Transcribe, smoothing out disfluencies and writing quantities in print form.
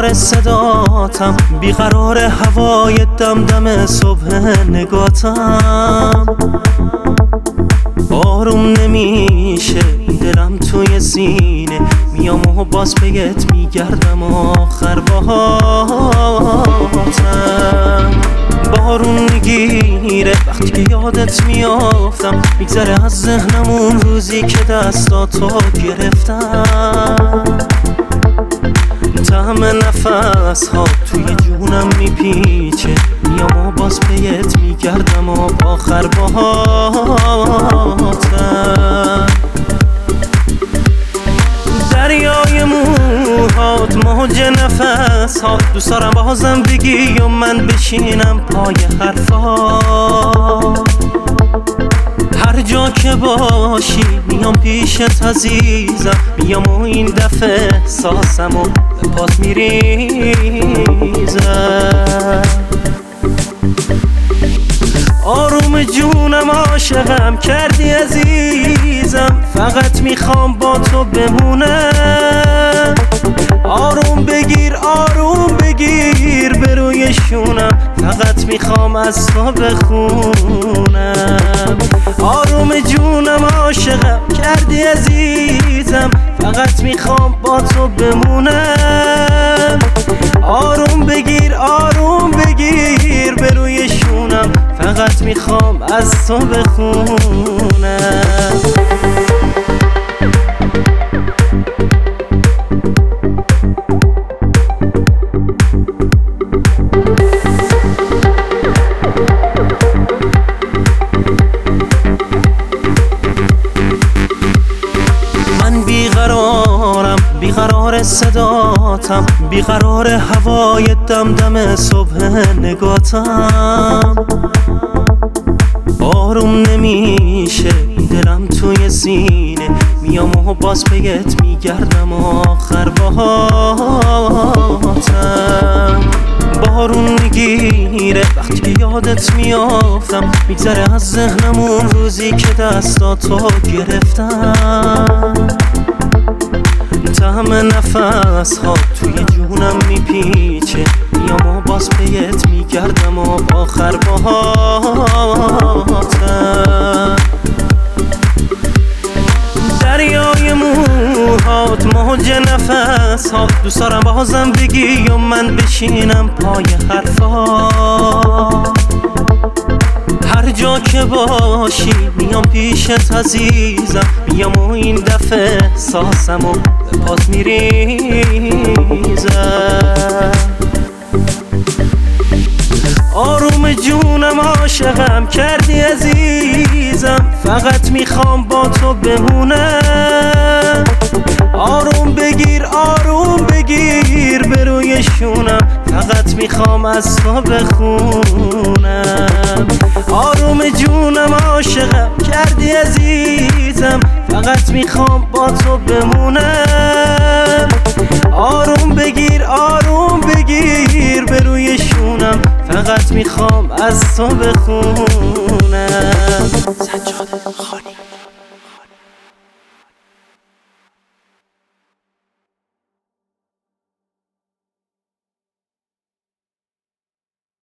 بیقرار صداتم، بیقرار هوای دمدم صبح نگاتم. آروم نمیشه دلم توی سینه، میام و باز بهت میگردم آخر باهاتم. بارون میگیره وقتی که یادت میافتم، میگذره از ذهنمون روزی که دستاتو گرفتم. طعم نفس ها توی جونم میپیچه، میام و باز بهت میگردم و آخر باهاتم. دریای موهات موج نفس ها، دوست دارم بازم بگی و من بشینم پای حرفات. هر جا که باشی میام پیشت عزیزم، میام و این دفعه احساسم و به پات میریزم. آروم جونم عاشقم کردی عزیزم، فقط میخوام با تو بمونم. آروم بگیر به روی شونم، فقط میخوام از تو بخونم. آروم جونم عاشقم کردی عزیزم، فقط میخوام با تو بمونم. آروم بگیر به روی شونم، فقط میخوام از تو بخونم. بیقرار صداتم، بیقرار هوای دمدم صبح نگاتم. آروم نمیشه دلم توی سینه، میام و باز بهت میگردم آخر باهاتم. بارون میگیره وقتی که یادت میافتم، میگذره از ذهنمون روزی که دستاتو گرفتم. طعم نفس ها توی جونم میپیچه، میام و باز بهت میگردم و آخر باهاتم. دریای موهات موج نفس ها، دوست دارم بازم بگی و من بشینم پای حرفات. هر جا که باشی میام پیشت عزیزم، میام و این دفعه احساسم و به پات میریزم. آروم جونم عاشقم کردی عزیزم، فقط میخوام با تو بمونم. آروم بگیر به روی شونم، فقط میخوام از تو بخونم. آروم جونم عاشقم کردی عزیزم، فقط میخوام با تو بمونم. آروم بگیر به روی شونم، فقط میخوام از تو بخونم. سجاده خانی.